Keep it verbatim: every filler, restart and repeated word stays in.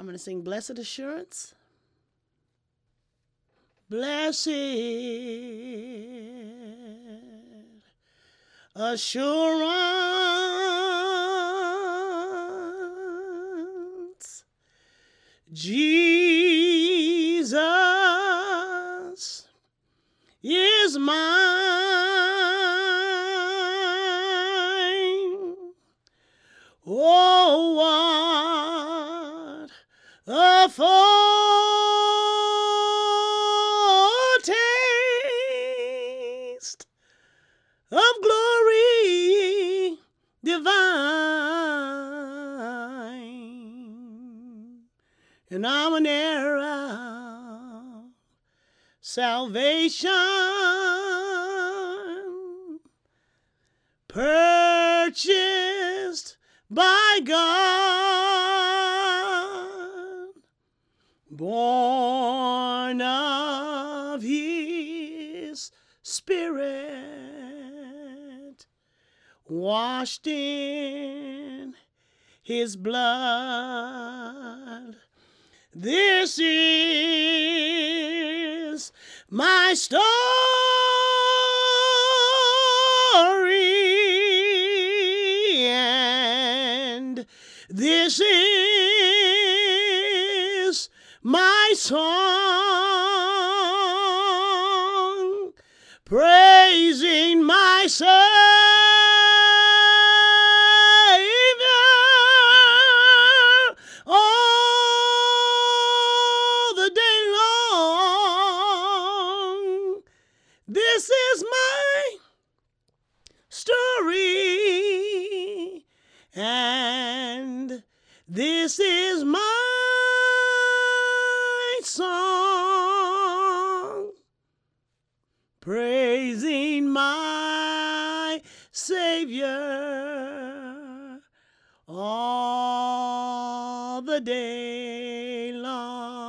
I'm going to sing Blessed Assurance. Blessed assurance, Jesus is mine. Oh, what a foretaste of glory divine, and I'm an heir of salvation, purchased by God, born of His Spirit, washed in His blood. This is my story, and this is my song, praising my Savior all the day long. This is my story, and this is my song, praising my Savior all the day long.